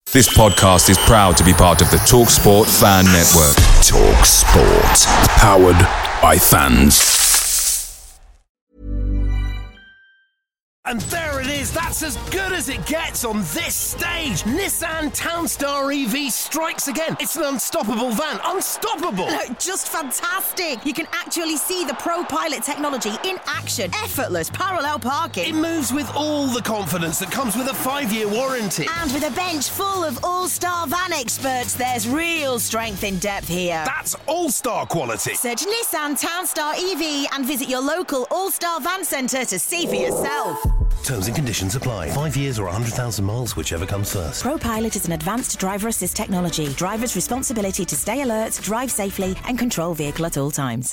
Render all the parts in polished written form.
This podcast is proud to be part of the TalkSport Fan Network. TalkSport. Powered by fans. And there it is, that's as good as it gets on this stage. Nissan Townstar EV strikes again. It's an unstoppable van, unstoppable. Just fantastic. You can actually see the ProPilot technology in action. Effortless parallel parking. It moves with all the confidence that comes with a 5-year warranty. And with a bench full of all-star van experts, there's real strength in depth here. That's all-star quality. Search Nissan Townstar EV and visit your local all-star van centre to see for yourself. Terms and conditions apply. 5 years or 100,000 miles, whichever comes first. ProPilot is an advanced driver assist technology. Driver's responsibility to stay alert, drive safely, and control vehicle at all times.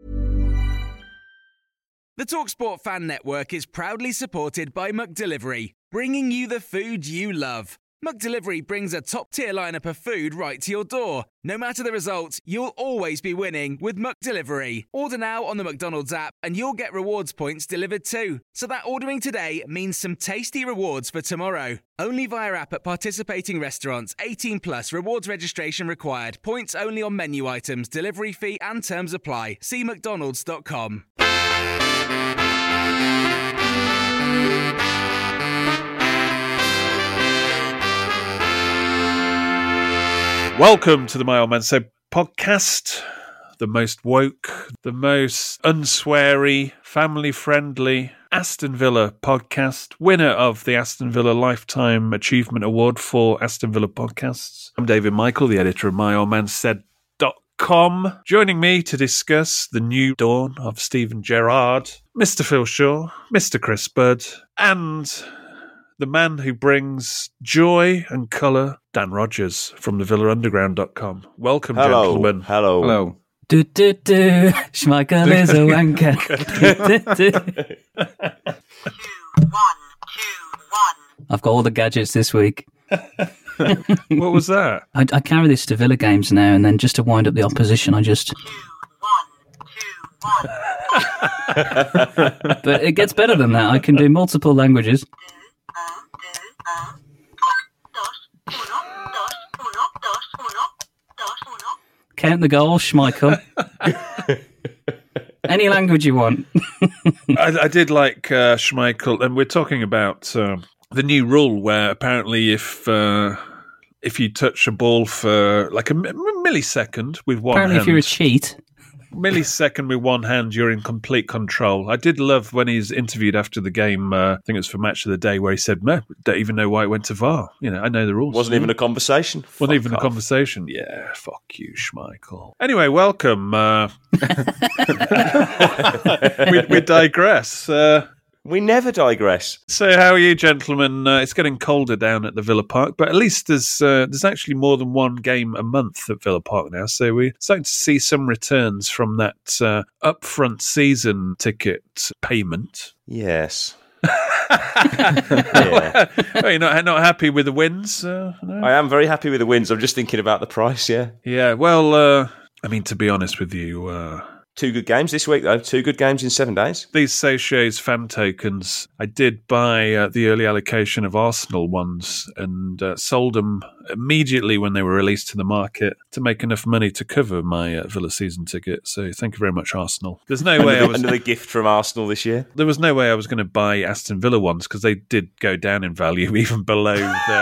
The TalkSport Fan Network is proudly supported by McDelivery, bringing you the food you love. McDelivery brings a top-tier lineup of food right to your door. No matter the result, you'll always be winning with McDelivery. Order now on the McDonald's app and you'll get rewards points delivered too. So that ordering today means some tasty rewards for tomorrow. Only via app at participating restaurants. 18 plus. Rewards registration required. Points only on menu items. Delivery fee and terms apply. See mcdonalds.com. Welcome to the My Old Man Said podcast, the most woke, the most unsweary, family-friendly Aston Villa podcast, winner of the Aston Villa Lifetime Achievement Award for Aston Villa podcasts. I'm David Michael, the editor of myoldmansaid.com. Joining me to discuss the new dawn of Steven Gerrard, Mr. Phil Shaw, Mr. Chris Budd, and the man who brings joy and colour, Dan Rogers from thevillaunderground.com. Welcome, gentlemen. Hello. Do do do. Schmeichel is a wanker. Do, do, do. 2, 1, 2, 1. I've got all the gadgets this week. What was that? I carry this to Villa games now, and then just to wind up the opposition, I just... 2, 1, 2, 1. But it gets better than that. I can do multiple languages. Count the goals, Schmeichel. Any language you want. I did like Schmeichel, and we're talking about the new rule where apparently if you touch a ball for like a millisecond with one Apparently hand, if you're a cheat. millisecond with one hand, you're in complete control. I did love when he's interviewed after the game, I think it was for Match of the Day, where he said, "No, don't even know why it went to VAR. You know, I know the rules." Wasn't even a conversation. Wasn't even a conversation. Yeah, fuck you, Schmeichel. Anyway, welcome. We digress. We never digress. So how are you, gentlemen? It's getting colder down at the Villa Park, but at least there's actually more than one game a month at Villa Park now, so we're starting to see some returns from that upfront season ticket payment. Yes. Yeah. Well, you're not happy with the wins? No? I am very happy with the wins. I'm just thinking about the price, yeah. Yeah, well, I mean, to be honest with you... 2 good games this week, though. 2 good games in 7 days. These Seychelles fan tokens, I did buy the early allocation of Arsenal ones and sold them immediately when they were released to the market to make enough money to cover my Villa season ticket. So thank you very much, Arsenal. There's no way another gift from Arsenal this year. There was no way I was going to buy Aston Villa ones because they did go down in value even below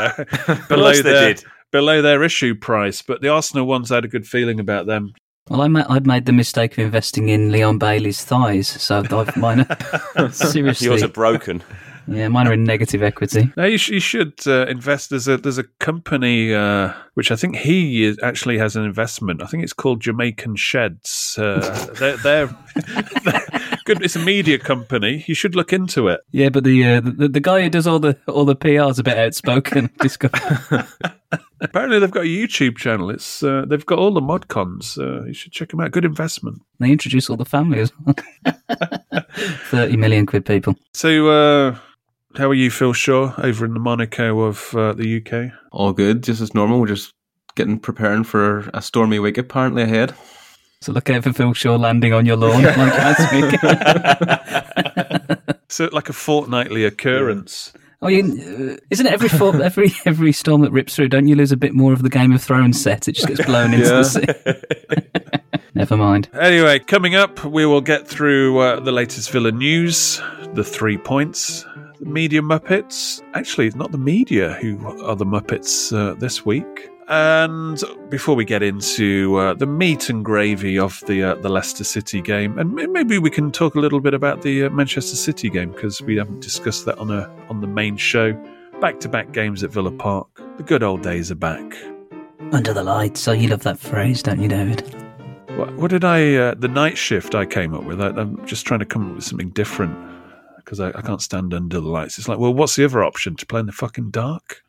below their issue price. But the Arsenal ones, I had a good feeling about them. Well, I'd made the mistake of investing in Leon Bailey's thighs, so mine are seriously... Yours are broken. Yeah, mine are in negative equity. No, you should invest. There's a company which I think he actually has an investment. I think it's called Jamaican Sheds. They're good. It's a media company. You should look into it. Yeah, but the guy who does all the PR is a bit outspoken. Apparently, they've got a YouTube channel. It's they've got all the mod cons. You should check them out. Good investment. They introduce all the family as well. 30 million quid people. So, how are you, Phil Shaw, over in the Monaco of the UK? All good, just as normal. We're just preparing for a stormy week apparently ahead. So look out for Phil Shaw landing on your lawn like last week. So like a fortnightly occurrence. Isn't it every storm that rips through? Don't you lose a bit more of the Game of Thrones set? It just gets blown into the sea. Never mind. Anyway, coming up, we will get through the latest Villa news, the 3 points, the media Muppets. Actually, it's not the media who are the Muppets this week. And before we get into the meat and gravy of the Leicester City game, and maybe we can talk a little bit about the Manchester City game, because we haven't discussed that on the main show. Back-to-back games at Villa Park. The good old days are back. Under the lights. Oh, you love that phrase, don't you, David? What did I... the night shift I came up with, I'm just trying to come up with something different, because I can't stand under the lights. It's like, well, what's the other option? To play in the fucking dark?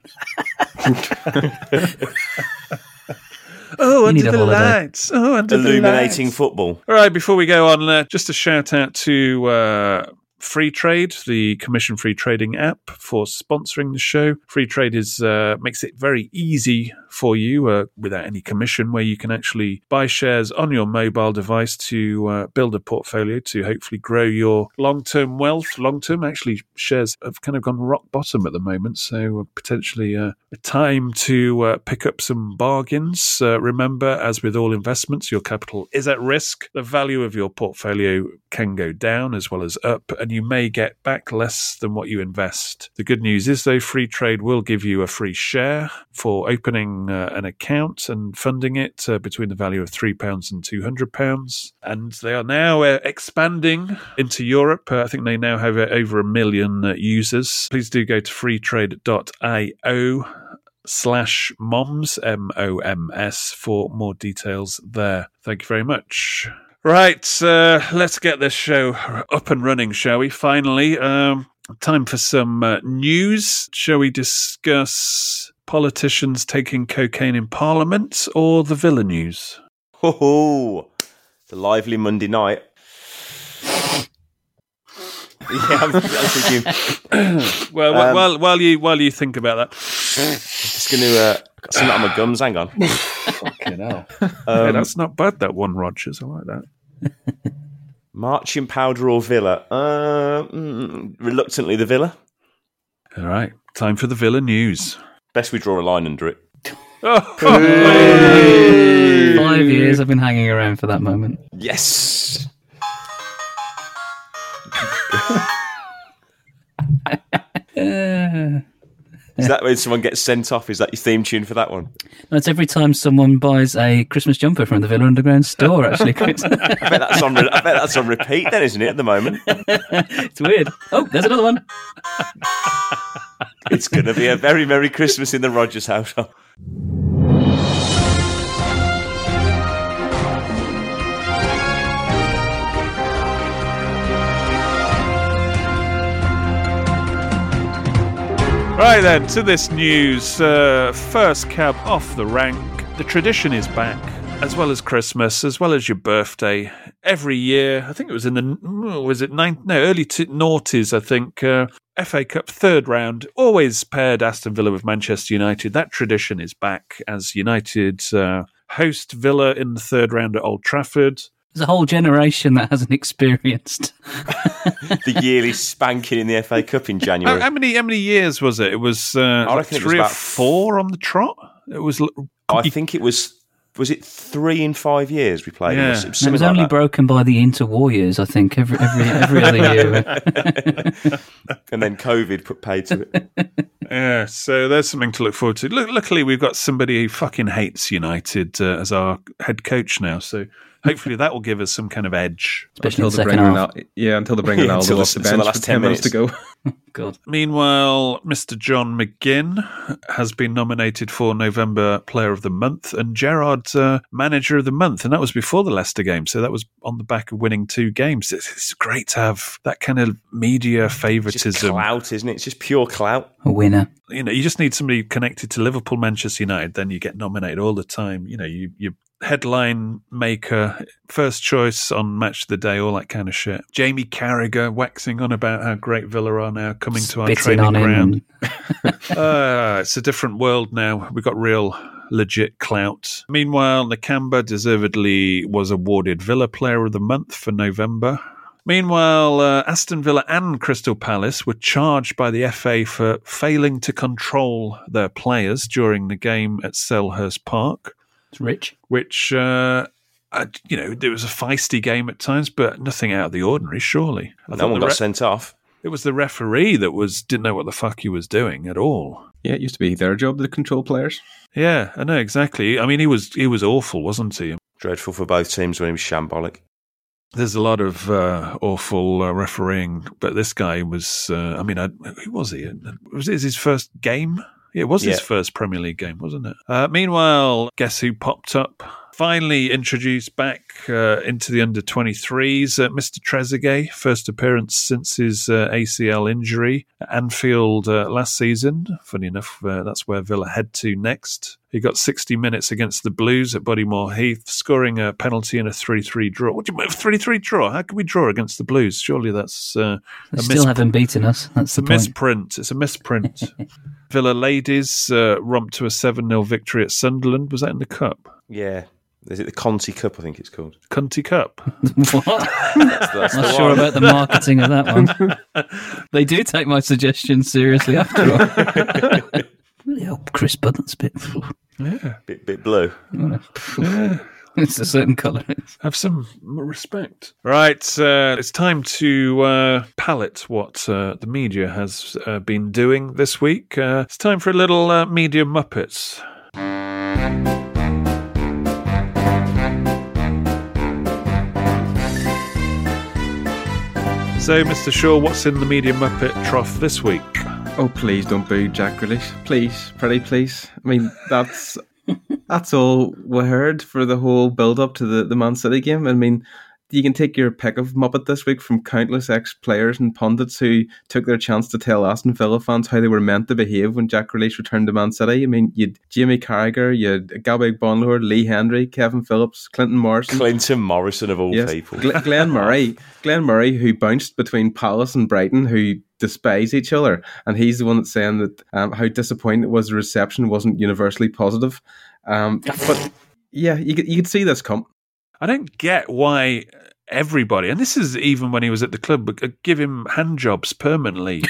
Oh, under the lights. Oh, under illuminating the lights. Football. All right, before we go on, just a shout out to Free Trade, the commission free trading app, for sponsoring the show. Free Trade makes it very easy for you without any commission, where you can actually buy shares on your mobile device to build a portfolio to hopefully grow your long-term wealth. Actually, shares have kind of gone rock bottom at the moment, so potentially a time to pick up some bargains. Remember, as with all investments, your capital is at risk. The value of your portfolio can go down as well as up, and you may get back less than what you invest. The good news is, though, Free Trade will give you a free share for opening an account and funding it between the value of £3 and £200. And they are now expanding into Europe. I think they now have over 1 million users. Please do go to freetrade.io/moms, MOMS, for more details there. Thank you very much. Right, let's get this show up and running, shall we? Finally, time for some news. Shall we discuss politicians taking cocaine in Parliament, or the Villa news? It's a lively Monday night. I'm thinking. While you think about that, I'm just going to got something on my gums. Hang on. Fucking hell. Yeah, that's not bad. That one, Rogers. I like that. Marching powder or Villa? Reluctantly, the Villa. All right, time for the Villa news. Best we draw a line under it. 5 years I've been hanging around for that moment. Yes. Is that when someone gets sent off? Is that your theme tune for that one? No, it's every time someone buys a Christmas jumper from the Villa Underground store, actually, Chris. I bet that's on repeat then, isn't it, at the moment? It's weird. Oh, there's another one. It's going to be a very Merry Christmas in the Rogers household. Right then, to this news. First cab off the rank. The tradition is back, as well as Christmas, as well as your birthday. Every year, I think it was in the early noughties, I think. FA Cup third round, always paired Aston Villa with Manchester United. That tradition is back, as United host Villa in the third round at Old Trafford. There's a whole generation that hasn't experienced the yearly spanking in the FA Cup in January. How many years was it? It was I reckon 3 it was or 4 on the trot. It was. I think it was. Was it 3 in 5 years we played? Yeah. It was only broken by the Inter-War-Years, I think, every other year. And then COVID put paid to it. Yeah, so there's something to look forward to. Luckily, we've got somebody who fucking hates United as our head coach now, so hopefully that will give us some kind of edge. Especially in the second half. Until they bring Ronaldo off the bench the last for 10 minutes to go. God. Meanwhile, Mr. John McGinn has been nominated for November Player of the Month and Gerrard Manager of the Month, and that was before the Leicester game, so that was on the back of winning 2 games. It's great to have that kind of media favouritism. Just clout, isn't it? It's just pure clout. A winner. You know, you just need somebody connected to Liverpool, Manchester United, then you get nominated all the time. You know, you headline maker, first choice on Match of the Day, all that kind of shit. Jamie Carragher waxing on about how great Villa are now, coming to our training ground. It's a different world now. We've got real legit clout. Meanwhile, Nakamba deservedly was awarded Villa Player of the Month for November. Meanwhile, Aston Villa and Crystal Palace were charged by the FA for failing to control their players during the game at Selhurst Park. It's rich. Which, it was a feisty game at times, but nothing out of the ordinary, surely. No one got sent off. It was the referee that didn't know what the fuck he was doing at all. Yeah, it used to be their job to control players. Yeah, I know, exactly. I mean, he was awful, wasn't he? Dreadful for both teams when he was shambolic. There's a lot of awful refereeing, but this guy was, who was he? Was it his first game? Yeah, it was his first Premier League game, wasn't it? Meanwhile, guess who popped up? Finally introduced back into the under-23s, Mr. Trezeguet, first appearance since his ACL injury at Anfield last season. Funny enough, that's where Villa head to next. He got 60 minutes against the Blues at Bodymoor Heath, scoring a penalty in a 3-3 draw. What do you mean, 3-3 draw? How can we draw against the Blues? Surely that's they still haven't beaten us. That's the point. Misprint. It's a misprint. Villa ladies romped to a 7-0 victory at Sunderland. Was that in the Cup? Yeah. Is it the Conti Cup, I think it's called? Conti Cup. What? That's Not sure about the marketing of that one. They do take my suggestions seriously after all. Really help Chris Bud, that's a bit... Yeah. Bit blue. Yeah. It's a certain colour. Have some respect. Right, it's time to palate what the media has been doing this week. It's time for a little Media Muppets. So, Mr. Shaw, what's in the Media Muppet trough this week? Oh, please don't boo Jack Grealish. Please, pretty please. I mean, that's all we heard for the whole build-up to the Man City game. I mean, you can take your pick of Muppet this week from countless ex-players and pundits who took their chance to tell Aston Villa fans how they were meant to behave when Jack Grealish returned to Man City. I mean, you had Jamie Carragher, you had Gabby Bonlord, Lee Hendry, Kevin Phillips, Clinton Morrison. Clinton Morrison, of all people. Glenn Murray, who bounced between Palace and Brighton, who despise each other. And he's the one that's saying that how disappointing it was the reception wasn't universally positive. But yeah, you could see this come. I don't get why everybody, and this is even when he was at the club, give him hand jobs permanently.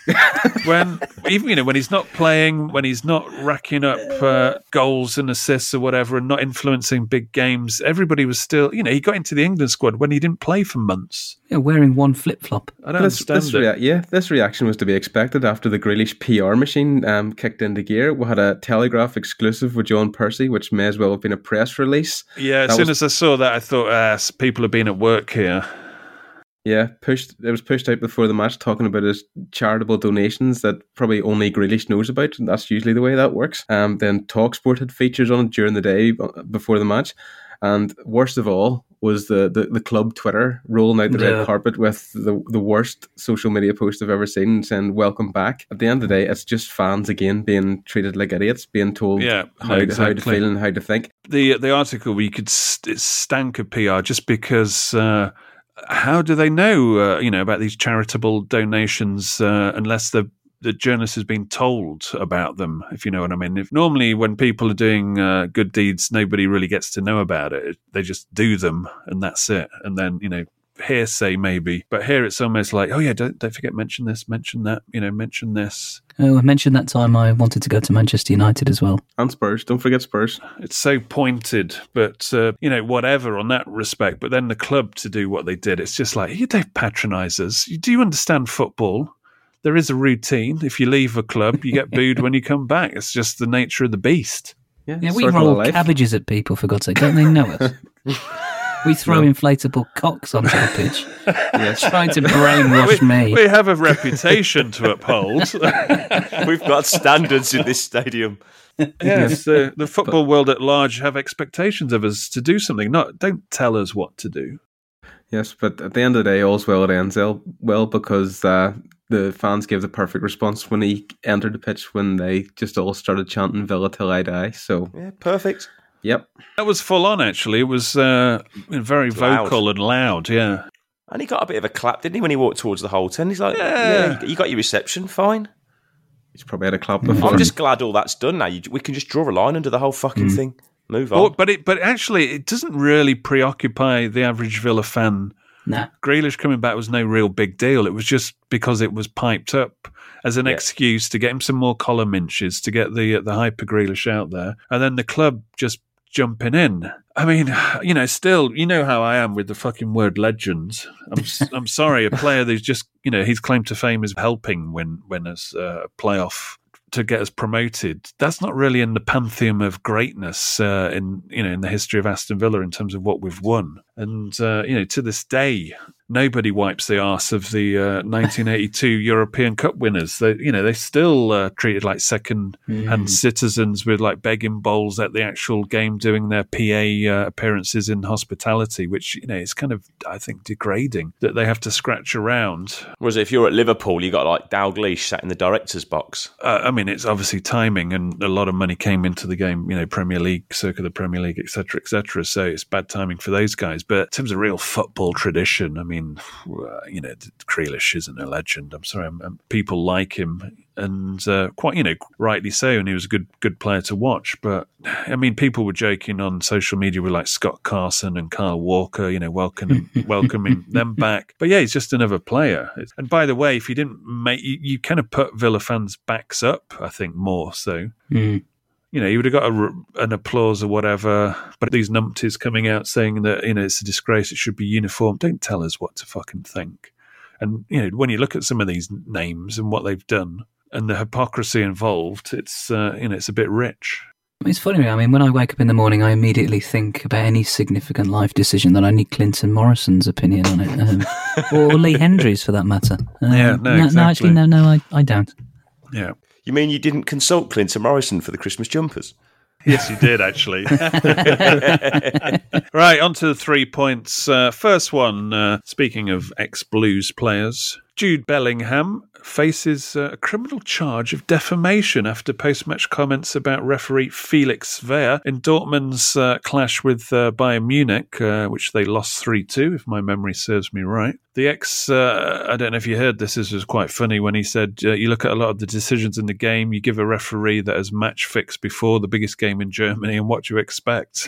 when he's not playing, when he's not racking up goals and assists or whatever, and not influencing big games, everybody was still, he got into the England squad when he didn't play for months. Yeah, wearing one flip-flop. I don't understand it. This reaction was to be expected after the Grealish PR machine kicked into gear. We had a Telegraph exclusive with John Percy, which may as well have been a press release. Yeah, as soon as I saw that, I thought, people have been at work here. Yeah, it was pushed out before the match, talking about his charitable donations that probably only Grealish knows about, and that's usually the way that works. Then TalkSport had features on it during the day before the match, and worst of all was the club Twitter rolling out the red carpet with the worst social media post I've ever seen, saying "Welcome back." At the end of the day, it's just fans again being treated like idiots, being told how to feel and how to think. The article it stank of PR just because. How do they know, about these charitable donations unless the journalist has been told about them, if you know what I mean? If normally when people are doing good deeds, nobody really gets to know about it. They just do them and that's it. And then, hearsay maybe. But here it's almost like, oh yeah, don't forget, mention this, mention that, mention this. Oh, I mentioned that time I wanted to go to Manchester United as well. And Spurs, don't forget Spurs. It's so pointed, but, whatever on that respect. But then the club to do what they did, it's just like, you don't patronise us. Do you understand football? There is a routine. If you leave a club, you get booed when you come back. It's just the nature of the beast. Yeah, we roll cabbages at people, for God's sake. Don't they know us? We throw inflatable cocks onto the pitch. Trying to brainwash me. We have a reputation to uphold. We've got standards in this stadium. Yes, the football world at large have expectations of us to do something. Don't tell us what to do. Yes, but at the end of the day, all's well that ends well because the fans gave the perfect response when he entered the pitch when they just all started chanting "Villa till I die." So yeah, perfect. Yep. That was full on, actually. It was very vocal and loud, yeah. And he got a bit of a clap, didn't he, when he walked towards the whole 10? He's like, yeah, you got your reception, fine. He's probably had a clap before. I'm just glad all that's done now. We can just draw a line under the whole fucking thing. Move on. But actually, it doesn't really preoccupy the average Villa fan Nah. Grealish coming back was no real big deal. It was just because it was piped up as an excuse to get him some more column inches, to get the hyper Grealish out there. And then the club just jumping in. I mean, still, you know how I am with the fucking word legends. I'm sorry, a player who's just, his claim to fame is helping win us a playoff to get us promoted. That's not really in the pantheon of greatness in the history of Aston Villa in terms of what we've won. And to this day, nobody wipes the arse of the 1982 European Cup winners. They still treated like second-hand citizens with like begging bowls at the actual game, doing their PA appearances in hospitality, which is kind of, I think, degrading that they have to scratch around. Whereas if you're at Liverpool, you got like Dalglish sat in the director's box. It's obviously timing, and a lot of money came into the game. Premier League, circa the Premier League, etc., etc. So it's bad timing for those guys. But in terms of real football tradition, Grealish isn't a legend. I'm sorry. People like him, and quite, rightly so. And he was a good player to watch. But people were joking on social media with like Scott Carson and Kyle Walker, welcoming them back. But yeah, he's just another player. And by the way, if you didn't you kind of put Villa fans' backs up, I think, more so. You would have got an applause or whatever, but these numpties coming out saying that, it's a disgrace, it should be uniform. Don't tell us what to fucking think. And, when you look at some of these names and what they've done and the hypocrisy involved, it's a bit rich. It's funny, when I wake up in the morning, I immediately think about any significant life decision that I need Clinton Morrison's opinion on it, or Lee Hendry's for that matter. Exactly. No, I don't. Yeah. You mean you didn't consult Clinton Morrison for the Christmas jumpers? Yes, you did, actually. Right, on to the 3 points. First one, speaking of ex-Blues players, Jude Bellingham faces a criminal charge of defamation after post-match comments about referee Felix Wehr in Dortmund's clash with Bayern Munich, which they lost 3-2, if my memory serves me right. The I don't know if you heard this was quite funny when he said, you look at a lot of the decisions in the game, you give a referee that has match fixed before the biggest game in Germany, and what do you expect?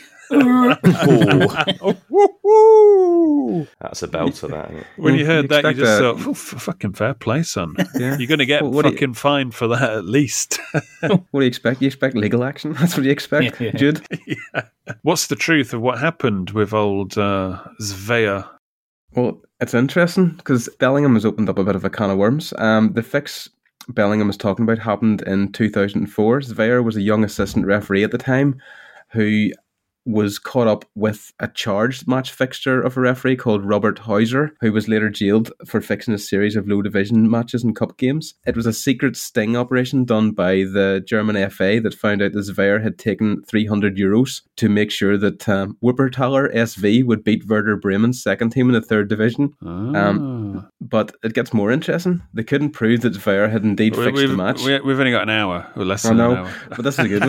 That's a belter, that, isn't it? When you heard that, you just thought, fucking fair play, son. Yeah. You're going to get fucking fined for that at least. What do you expect? You expect legal action? That's what you expect, Jude? Yeah. What's the truth of what happened with old Wehr? Well, it's interesting because Bellingham has opened up a bit of a can of worms. The fix Bellingham was talking about happened in 2004. Wehr was a young assistant referee at the time who was caught up with a charged match fixture of a referee called Robert Hauser, who was later jailed for fixing a series of low division matches and cup games. It was a secret sting operation done by the German FA that found out that Wehr had taken €300 to make sure that Wuppertaler SV would beat Werder Bremen's second team in the third division. But it gets more interesting. They couldn't prove that Wehr had indeed fixed the match. We've only got an hour, or less than an hour. But this is a good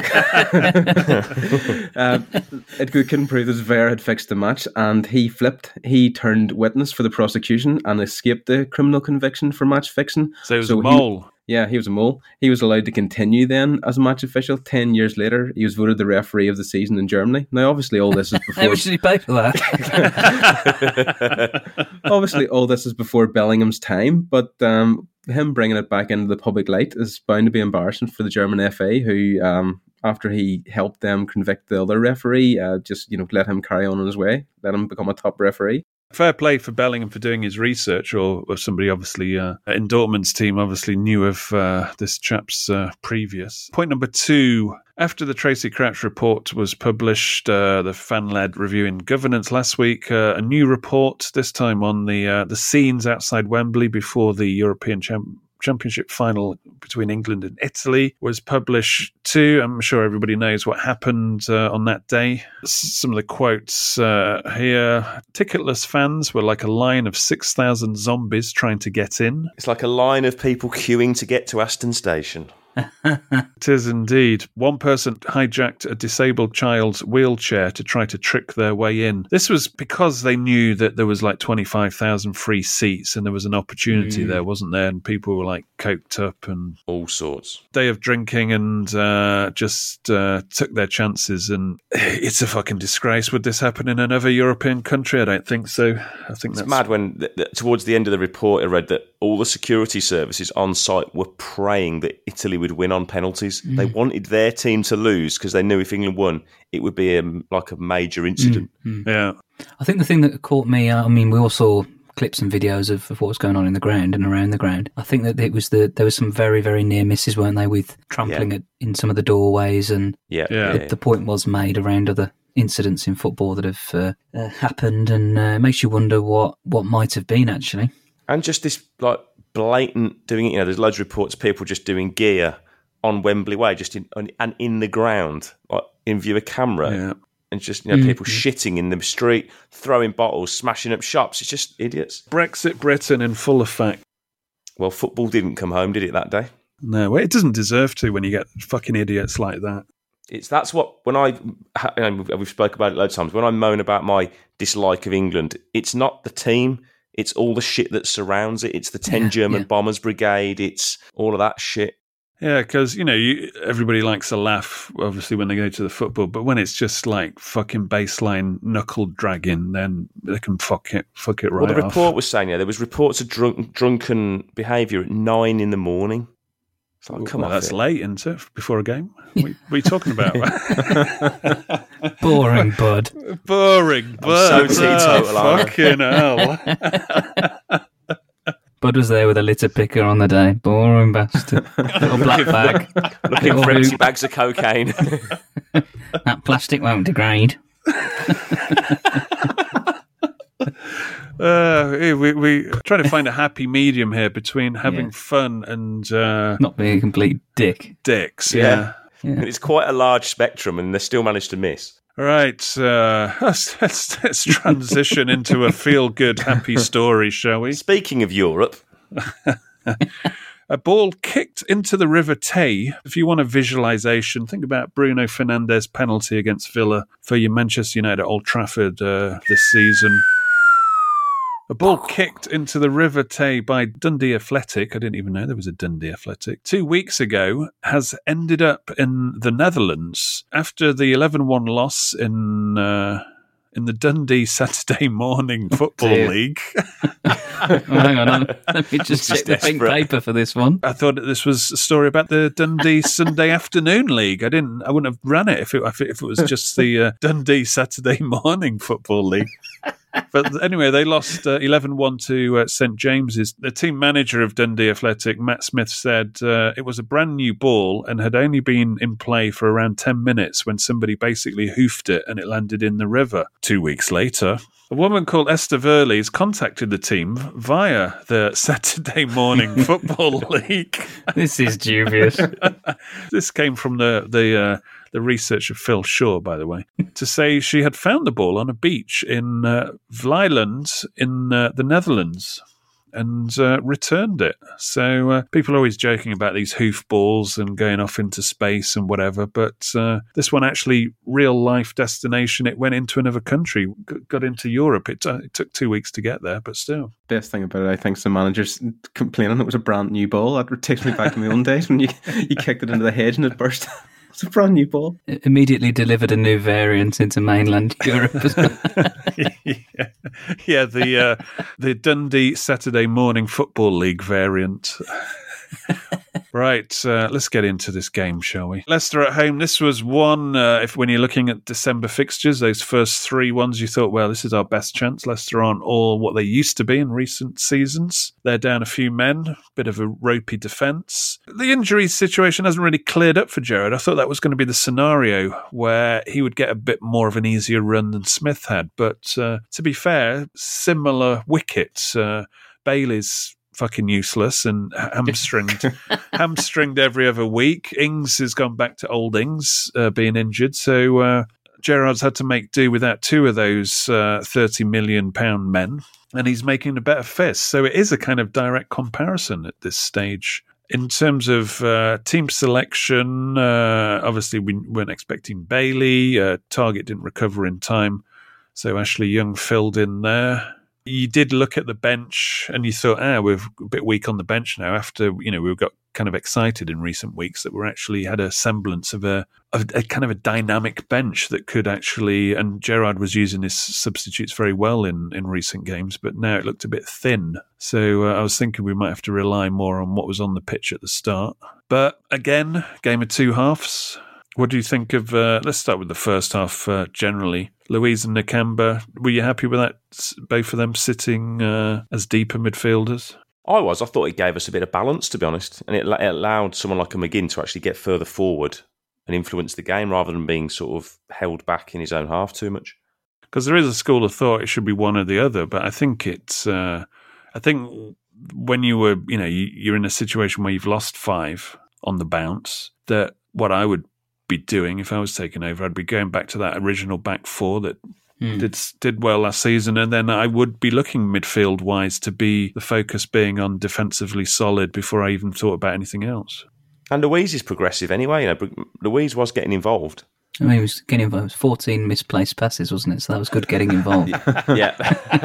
one. It couldn't prove that Wehr had fixed the match, and he flipped. He turned witness for the prosecution and escaped the criminal conviction for match fixing. So he was a mole. He was a mole. He was allowed to continue then as a match official. 10 years later, he was voted the referee of the season in Germany. Now, obviously, all this is before... How much did he pay for that? Obviously, all this is before Bellingham's time, but him bringing it back into the public light is bound to be embarrassing for the German FA, who... after he helped them convict the other referee, let him carry on his way, let him become a top referee. Fair play for Bellingham for doing his research, or somebody obviously in Dortmund's team obviously knew of this chap's previous. Point number 2. After the Tracy Crouch report was published, the fan-led review in governance last week, a new report, this time on the scenes outside Wembley before the European Championship final between England and Italy was published too. I'm sure everybody knows what happened on that day. Some of the quotes here. Ticketless fans were like a line of 6,000 zombies trying to get in. It's like a line of people queuing to get to Aston Station. It is indeed. One person hijacked a disabled child's wheelchair to try to trick their way in. This was because they knew that there was like 25,000 free seats and there was an opportunity there, wasn't there? And people were like coked up and all sorts. Day of drinking and just took their chances. And it's a fucking disgrace. Would this happen in another European country? I don't think so. I think it's mad when towards the end of the report I read that all the security services on site were praying that Italy would win on penalties. They wanted their team to lose because they knew if England won, it would be like a major incident. Yeah. I think the thing that caught me, I mean, we all saw clips and videos of what was going on in the ground and around the ground. I think that it was there was some very, very near misses, weren't they, with trampling in some of the doorways, and the point was made around other incidents in football that have happened, and it makes you wonder what might have been actually. And just this like blatant doing it. You know, there's loads of reports of people just doing gear on Wembley Way, just in the ground, like in view of camera, and just people shitting in the street, throwing bottles, smashing up shops. It's just idiots. Brexit Britain in full effect. Well, football didn't come home, did it, that day? No, it doesn't deserve to when you get fucking idiots like that. That's what, when we've spoke about it loads of times, when I moan about my dislike of England, it's not the team, it's all the shit that surrounds it. It's the 10 German Bombers Brigade, it's all of that shit. Yeah, because, everybody likes a laugh, obviously, when they go to the football, but when it's just like fucking baseline knuckle dragging, then they can fuck it right off. Well, the report was saying, there was reports of drunken behaviour at 9 a.m. It's like, come on, that's late, isn't it? Before a game? What are you talking about? Boring, bud. Boring, bud. I'm so teetotal. Fucking hell. Bud was there with a litter picker on the day. Boring bastard. Little black bag. Looking for empty bags of cocaine. That plastic won't degrade. We trying to find a happy medium here between having fun and not being a complete dicks. Yeah. It's quite a large spectrum, and they still managed to miss. All right, let's transition into a feel-good, happy story, shall we? Speaking of Europe. A ball kicked into the River Tay. If you want a visualisation, think about Bruno Fernandes' penalty against Villa for your Manchester United at Old Trafford this season. A ball kicked into the River Tay by Dundee Athletic, I didn't even know there was a Dundee Athletic, 2 weeks ago, has ended up in the Netherlands after the 11-1 loss in the Dundee Saturday Morning Football League. Hang on, let me just check the pink paper for this one. I thought this was a story about the Dundee Sunday Afternoon League. I wouldn't have run it if it was just the Dundee Saturday Morning Football League. But anyway, they lost 11-1 to St James's. The team manager of Dundee Athletic, Matt Smith, said it was a brand new ball and had only been in play for around 10 minutes when somebody basically hoofed it and it landed in the river. 2 weeks later, a woman called Esther Verlies contacted the team via the Saturday Morning Football League. This is dubious. This came from the research of Phil Shaw, by the way, to say she had found the ball on a beach in Vlieland in the Netherlands and returned it. So people are always joking about these hoof balls and going off into space and whatever, but this one actually real-life destination. It went into another country, got into Europe. It took 2 weeks to get there, but still. Best thing about it, I think, some managers complaining it was a brand new ball. That takes me back to my own days when you kicked it into the hedge and it burst. It's a brand new ball. It immediately delivered a new variant into mainland Europe as well. Yeah, the Dundee Saturday Morning Football League variant. Right, let's get into this game, shall we? Leicester at home. This was one, when you're looking at December fixtures, those first 3 ones, you thought, well, this is our best chance. Leicester aren't all what they used to be in recent seasons. They're down a few men, bit of a ropey defence. The injury situation hasn't really cleared up for Gerrard. I thought that was going to be the scenario where he would get a bit more of an easier run than Smith had. But to be fair, similar wickets. Bailey's fucking useless and hamstringed every other week. Ings has gone back to old Ings being injured, so Gerrard's had to make do without 2 of those £30 million men, and he's making a better fist. So it is a kind of direct comparison at this stage. In terms of team selection, obviously we weren't expecting Bailey. Targett didn't recover in time, so Ashley Young filled in there. You did look at the bench and you thought, we're a bit weak on the bench now after, we got kind of excited in recent weeks that we actually had a semblance of a kind of a dynamic bench that could actually, and Gerrard was using his substitutes very well in recent games, but now it looked a bit thin. So I was thinking we might have to rely more on what was on the pitch at the start. But again, game of two halves. What do you think of, let's start with the first half generally. Luiz and Nakamba, were you happy with that, both of them sitting as deeper midfielders? I was. I thought it gave us a bit of balance, to be honest. And it allowed someone like a McGinn to actually get further forward and influence the game rather than being sort of held back in his own half too much. Because there is a school of thought it should be one or the other, but I think it's, I think when you were, you're in a situation where you've lost 5 on the bounce, that what I would be doing if I was taking over, I'd be going back to that original back 4 that did well last season, and then I would be looking midfield wise to be the focus being on defensively solid before I even thought about anything else. And Luiz is progressive anyway. Luiz was getting involved. I mean, he was getting involved. 14 misplaced passes, wasn't it? So that was good getting involved. Yeah.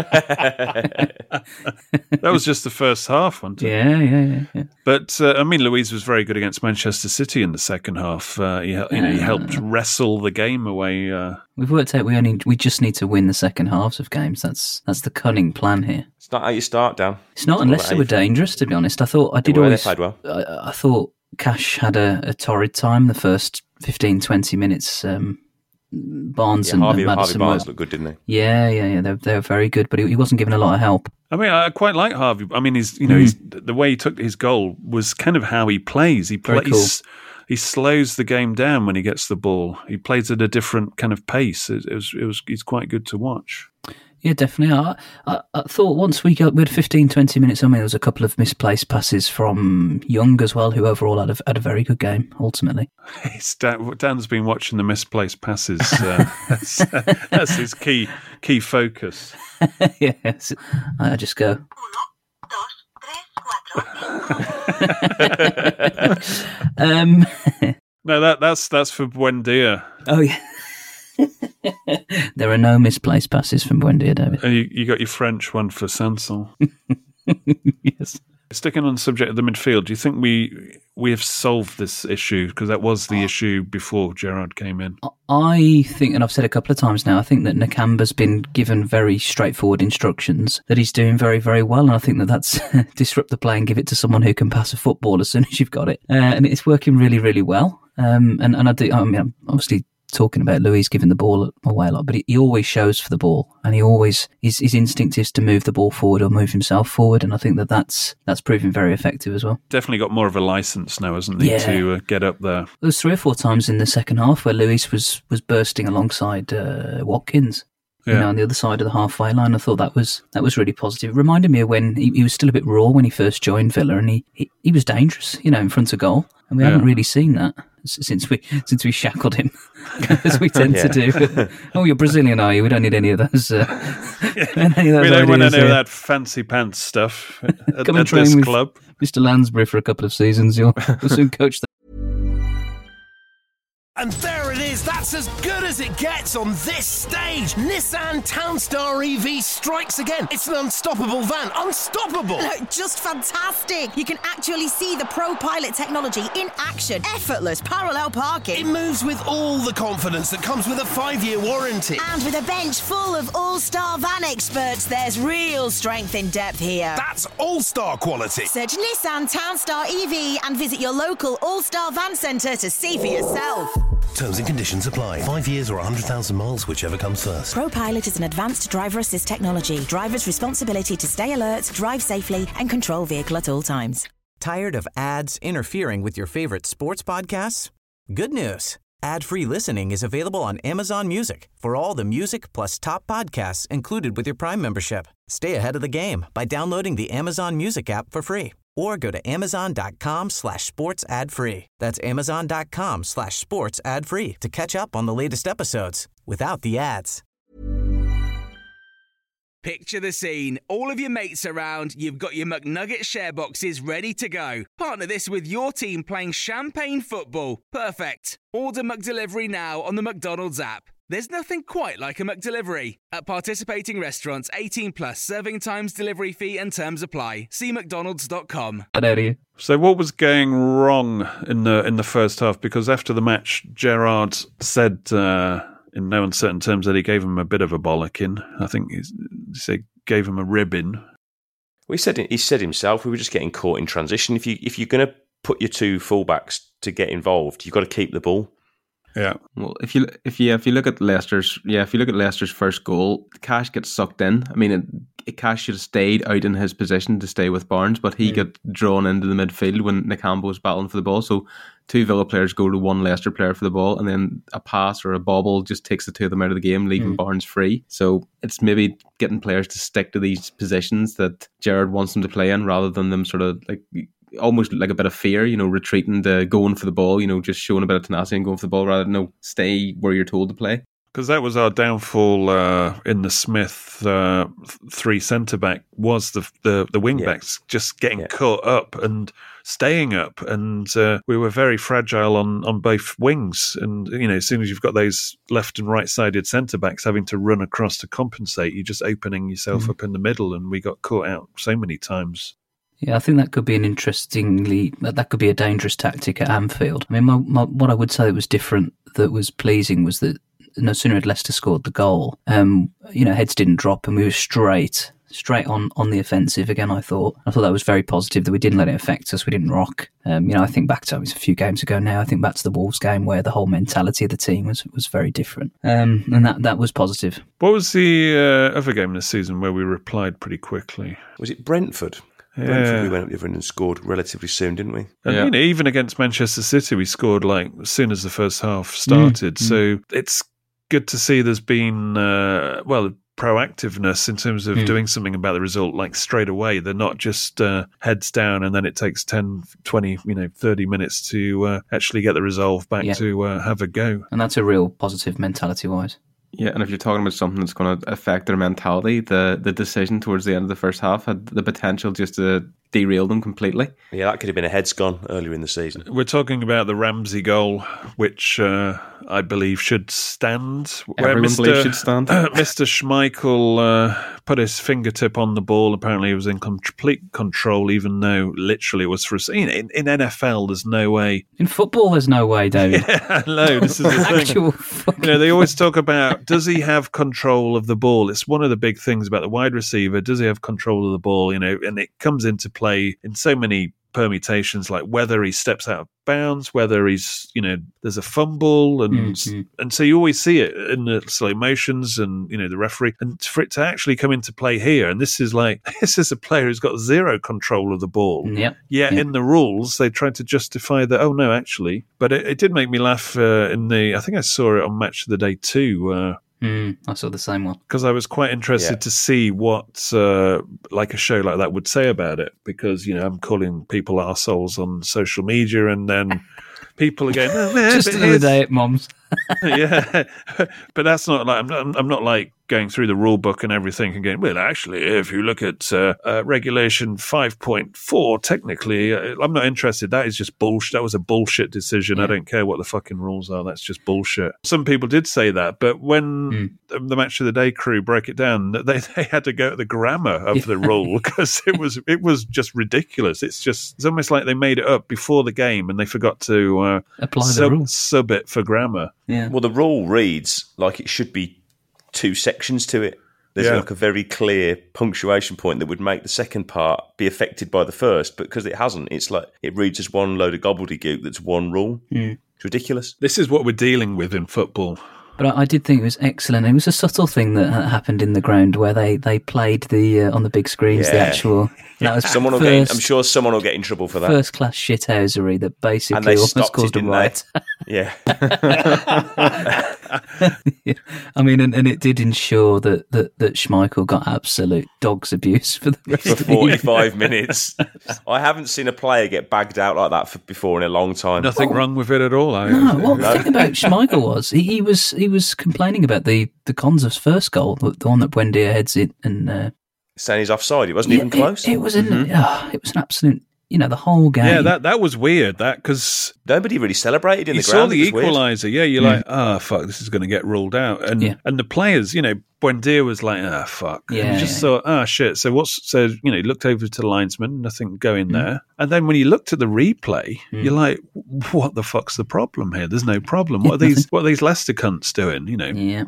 That was just the first half, wasn't it? Yeah. But, Luiz was very good against Manchester City in the second half. He helped wrestle the game away. We've worked out we just need to win the second halves of games. That's the cunning plan here. It's not how you start, Dan. It's not unless they were dangerous, to be honest. I thought they played well. I thought Cash had a torrid time the first 15-20 minutes. Barnes and Harvey Maddison Barnes looked good, didn't he? Yeah. They were very good, but he wasn't given a lot of help. I mean, I quite like Harvey. I mean, he's the way he took his goal was kind of how he plays. He slows the game down when he gets the ball. He plays at a different kind of pace. He's quite good to watch. Yeah, definitely. I thought once we had 15-20 minutes, there was a couple of misplaced passes from Young as well, who overall had a very good game, ultimately. Dan's been watching the misplaced passes. That's his key focus. Yes, I just go. No, that's for Buendia. Oh, yeah. There are no misplaced passes from Buendia, David. You got your French one for Sanson. Yes. Sticking on the subject of the midfield, do you think we have solved this issue? Because that was the issue before Gerrard came in. I think, and I've said a couple of times now, I think that Nakamba's been given very straightforward instructions that he's doing very, very well. And I think that's disrupt the play and give it to someone who can pass a football as soon as you've got it. And it's working really, really well. And I'm obviously talking about Luiz giving the ball away a lot, but he always shows for the ball, and his instinct is to move the ball forward or move himself forward, and I think that's proving very effective as well. Definitely got more of a license now, hasn't he, to get up there? There was 3 or 4 times in the second half where Luiz was bursting alongside Watkins. On the other side of the halfway line. I thought that was really positive. It reminded me of when he was still a bit raw when he first joined Villa, and he was dangerous, in front of goal, and we haven't really seen that since we shackled him, as we tend to do. Oh, you're Brazilian, are you? We don't need any of those. We don't want any of that fancy pants stuff at this club. Mr. Lansbury for a couple of seasons. You'll soon coach them. And there it is, that's as good as it gets on this stage. Nissan Townstar EV strikes again. It's an unstoppable van, unstoppable. Just fantastic. You can actually see the ProPilot technology in action. Effortless parallel parking. It moves with all the confidence that comes with a 5-year warranty. And with a bench full of all-star van experts, there's real strength in depth here. That's all-star quality. Search Nissan Townstar EV and visit your local all-star van centre to see for yourself. Terms and conditions apply. 5 years or 100,000 miles, whichever comes first. ProPilot is an advanced driver assist technology. Driver's responsibility to stay alert, drive safely, and control vehicle at all times. Tired of ads interfering with your favorite sports podcasts? Good news. Ad-free listening is available on Amazon Music for all the music plus top podcasts included with your Prime membership. Stay ahead of the game by downloading the Amazon Music app for free or go to amazon.com/sports ad free. That's amazon.com/sports ad free to catch up on the latest episodes without the ads. Picture the scene. All of your mates around, you've got your McNugget share boxes ready to go. Partner this with your team playing champagne football. Perfect. Order McDelivery now on the McDonald's app. There's nothing quite like a McDelivery. At participating restaurants, 18 plus, serving times, delivery fee and terms apply. See mcdonalds.com. So what was going wrong in the first half? Because after the match, Gerrard said in no uncertain terms that he gave him a bit of a bollocking. I think he gave him a ribbing. Well, he said himself, we were just getting caught in transition. If you're going to put your two fullbacks to get involved, you've got to keep the ball. Yeah. Well, if you look at Leicester's first goal, Cash gets sucked in. I mean, Cash should have stayed out in his position to stay with Barnes, but he got drawn into the midfield when Nakamba was battling for the ball. So 2 Villa players go to 1 Leicester player for the ball, and then a pass or a bobble just takes the 2 of them out of the game, leaving Barnes free. So it's maybe getting players to stick to these positions that Gerrard wants them to play in, rather than them sort of like almost like a bit of fear, retreating to going for the ball, just showing a bit of tenacity and going for the ball rather than stay where you're told to play. Because that was our downfall in the Smith 3 centre-back, was the wing-backs just getting caught up and staying up. And we were very fragile on both wings. And, as soon as you've got those left and right-sided centre-backs having to run across to compensate, you're just opening yourself up in the middle. And we got caught out so many times. Yeah, I think that could be that could be a dangerous tactic at Anfield. I mean, what I would say that was different, that was pleasing, was that no sooner had Leicester scored the goal, heads didn't drop and we were straight on the offensive again. I thought that was very positive, that we didn't let it affect us. We didn't rock. I think back to, it was a few games ago now, I think back to the Wolves game where the whole mentality of the team was very different. And that was positive. What was the other game this season where we replied pretty quickly? Was it Brentford? Brentford, we went up the other end and scored relatively soon, didn't we? And even against Manchester City, we scored as soon as the first half started. So it's good to see there's been proactiveness in terms of doing something about the result, straight away. They're not just heads down and then it takes 10, 20, 30 minutes to actually get the resolve back to have a go. And that's a real positive mentality-wise. Yeah, and if you're talking about something that's going to affect their mentality, the decision towards the end of the first half had the potential just to derail them completely. Yeah, that could have been a heads gone earlier in the season. We're talking about the Ramsey goal, which I believe should stand. Everyone believes should stand. Mr. Schmeichel put his fingertip on the ball. Apparently he was in complete control, even though literally it was for us. In NFL, there's no way. In football, there's no way, David. Yeah, no, this is the thing. Actual fucking... they always talk about, does he have control of the ball? It's one of the big things about the wide receiver. Does he have control of the ball? And it comes into play in so many permutations, like whether he steps out of bounds, whether he's, there's a fumble, and so you always see it in the slow motions and, the referee, and for it to actually come into play here, and this is a player who's got zero control of the ball. Yet in the rules, they tried to justify that, oh no, actually, but it did make me laugh I think I saw it on Match of the Day 2, I saw the same one. Because I was quite interested to see what a show like that would say about it. Because, I'm calling people arseholes on social media, and then people are going, oh, man, just another day at Mom's. Yeah, but that's not I'm not going through the rule book and everything and going, well, actually, if you look at regulation 5.4, technically, I'm not interested. That is just bullshit. That was a bullshit decision. I don't care what the fucking rules are. That's just bullshit. Some people did say that, but when the Match of the Day crew broke it down, they had to go at the grammar of the rule, because it was just ridiculous. It's almost like they made it up before the game and they forgot to apply the rule. Sub it for grammar. Yeah. Well, the rule reads like it should be 2 sections to it. There's a very clear punctuation point that would make the second part be affected by the first, but because it hasn't, it's like it reads as one load of gobbledygook that's one rule. It's ridiculous. This is what we're dealing with in football. But I did think it was excellent. It was a subtle thing that happened in the ground where they played on the big screens the actual. That was I'm sure someone will get in trouble for that. First class shithousery that basically almost caused a riot. Yeah. I mean, and it did ensure that Schmeichel got absolute dog's abuse for the rest for 45 minutes. I haven't seen a player get bagged out like that before in a long time. Nothing wrong with it at all. The thing about Schmeichel was he was complaining about the Konza's first goal, the one that Buendia heads it, and saying he's offside. It wasn't even close. It was an absolute. The whole game. Yeah, that was weird. Because nobody really celebrated in the You saw ground. the equaliser. Yeah, you're like, fuck, this is going to get ruled out. And the players, Buendia was like, fuck. Yeah, you just thought, shit. So looked over to the linesman, nothing going there. And then when you looked at the replay, you're like, what the fuck's the problem here? There's no problem. What are these Leicester cunts doing? Yeah.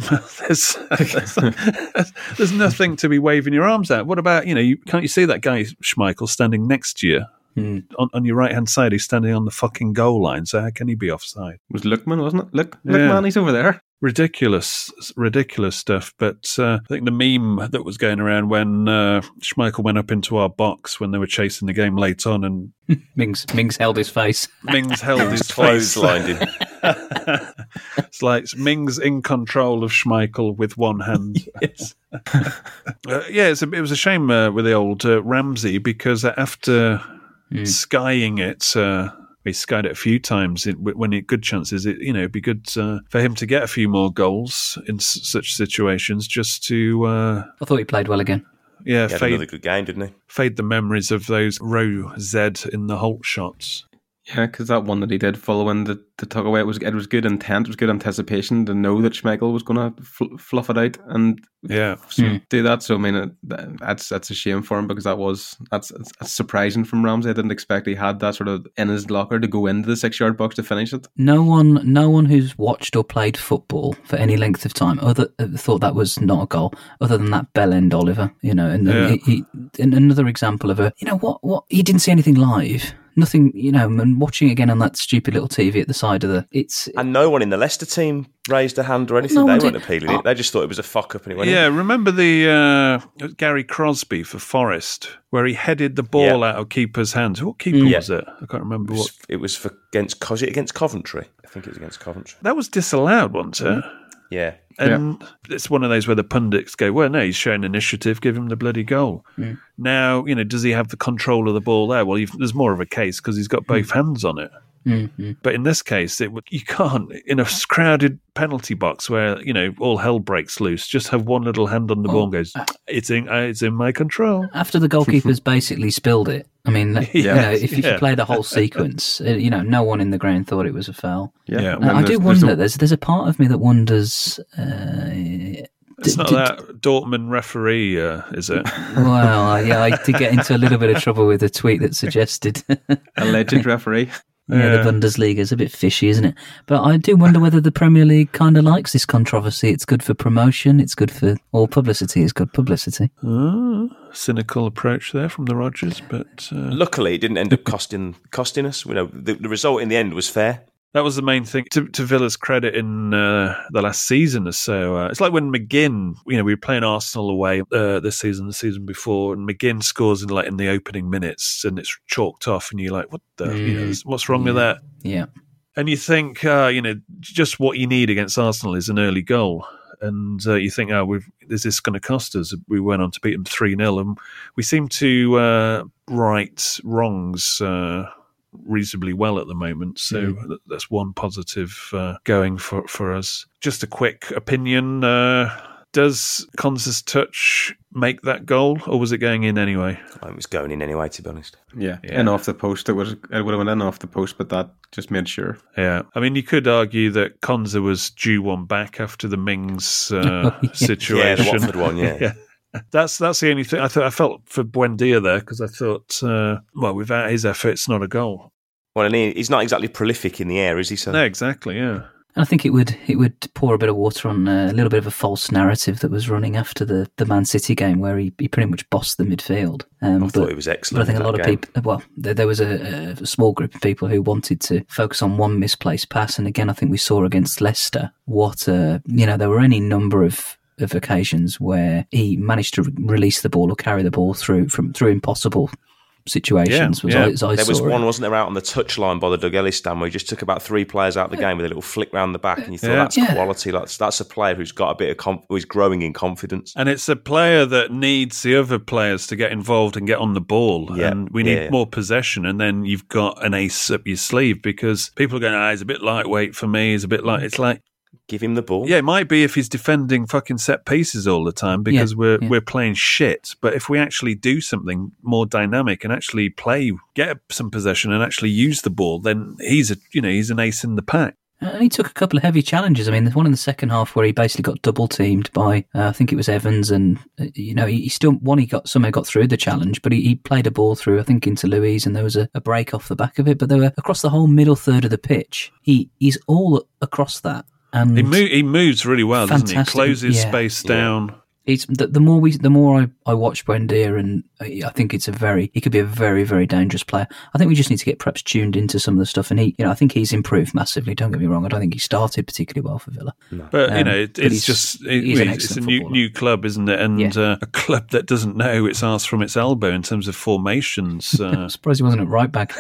there's nothing to be waving your arms at. What about, can't you see that guy Schmeichel standing next to you? On your right hand side, he's standing on the fucking goal line, so how can he be offside? It was Lookman, wasn't it? Lookman, he's over there. Ridiculous stuff. But I think the meme that was going around when Schmeichel went up into our box when they were chasing the game late on, and Mings held his face. Mings held his face. Clotheslined him. It's like Mings in control of Schmeichel with one hand. Yes. It was a shame with the old Ramsey, because after skying it, he skied it a few times when it good chances. It'd be good for him to get a few more goals in such situations, just to. I thought he played well again. Yeah, he had another good game, didn't he? Fade the memories of those row Z in the Holt shots. Yeah, because that one that he did following the tug away, it was good intent, it was good anticipation to know that Schmeichel was going to fluff it out and do that. So I mean, that's a shame for him, because that's surprising from Ramsey. I didn't expect he had that sort of in his locker to go into the 6-yard box to finish it. No one who's watched or played football for any length of time thought that was not a goal, other than that bell end Oliver. He another example of what he didn't see anything live. Nothing, and watching it again on that stupid little TV at the side of and no one in the Leicester team raised a hand or anything. They weren't appealing it. They just thought it was a fuck up and it went in. Remember the Gary Crosby for Forest, where he headed the ball out of keeper's hands. What keeper was it? I can't remember what. It was against Coventry. I think it was against Coventry. That was disallowed, wasn't it? Yeah. And it's one of those where the pundits go, well, no, he's showing initiative, give him the bloody goal. Now, does he have the control of the ball there? Well, there's more of a case because he's got both hands on it. Mm-hmm. But in this case, you can't, in a crowded penalty box where, all hell breaks loose, just have one little hand on the ball and goes, it's in my control. After the goalkeeper's basically spilled it, I mean, if you play the whole sequence, no one in the ground thought it was a foul. Yeah. I do wonder, there's a part of me that wonders... It's not that Dortmund referee, is it? Well, I did get into a little bit of trouble with a tweet that suggested... Alleged referee. Yeah, the Bundesliga is a bit fishy, isn't it? But I do wonder whether the Premier League kind of likes this controversy. It's good for promotion. It's good for all publicity. It's good publicity. Cynical approach there from the Rodgers, but luckily it didn't end up costing us. The result in the end was fair. That was the main thing. To Villa's credit in the last season or so, it's like when McGinn, we were playing Arsenal away this season, the season before, and McGinn scores in the opening minutes, and it's chalked off, and you're like, what the, what's wrong with that? Yeah. And you think, just what you need against Arsenal is an early goal. And you think, is this going to cost us? We went on to beat them 3-0, and we seem to right wrongs reasonably well at the moment, so that's one positive going for us. Just a quick opinion, does Konza's touch make that goal, or was it going in anyway? It was going in anyway, to be honest. Yeah. In off the post. It would have went in off the post, but that just made sure. Yeah, I mean, you could argue that Konza was due one back after the Mings situation. Yeah, the Watford one, yeah. That's the only thing. I felt for Buendia there, because I thought, without his effort, it's not a goal. Well, and he's not exactly prolific in the air, is he? So? No, exactly, yeah. I think it would pour a bit of water on a little bit of a false narrative that was running after the Man City game, where he pretty much bossed the midfield. I thought it was excellent. But I think a lot of people, there was a small group of people who wanted to focus on one misplaced pass, and again, I think we saw against Leicester there were any number of occasions where he managed to release the ball or carry the ball through impossible situations. As I there was saw one, it. wasn't there, out on the touchline by the Doug Ellis stand where he just took about 3 players out of the game with a little flick round the back, and you thought that's quality. That's a player who's got a bit of who's growing in confidence, and it's a player that needs the other players to get involved and get on the ball. And we need more possession, and then you've got an ace up your sleeve, because people are going, he's a bit lightweight for me. He's a bit like, it's like, give him the ball. Yeah, it might be if he's defending fucking set pieces all the time because we're playing shit. But if we actually do something more dynamic and actually get some possession and actually use the ball, then he's an ace in the pack. And he took a couple of heavy challenges. I mean, there's one in the second half where he basically got double teamed by, I think it was Evans, and he still somehow got through the challenge, but he played a ball through, I think, into Luiz, and there was a break off the back of it. But they were across the whole middle third of the pitch. He's all across that. And he moves really well, doesn't he? Closes space down. He's the more I watch Buendia, and I think he could be a very, very dangerous player. I think we just need to get perhaps tuned into some of the stuff, and I think he's improved massively. Don't get me wrong, I don't think he started particularly well for Villa. No. But it's a new club, isn't it? And a club that doesn't know its arse from its elbow in terms of formations. I'm surprised he wasn't at right back.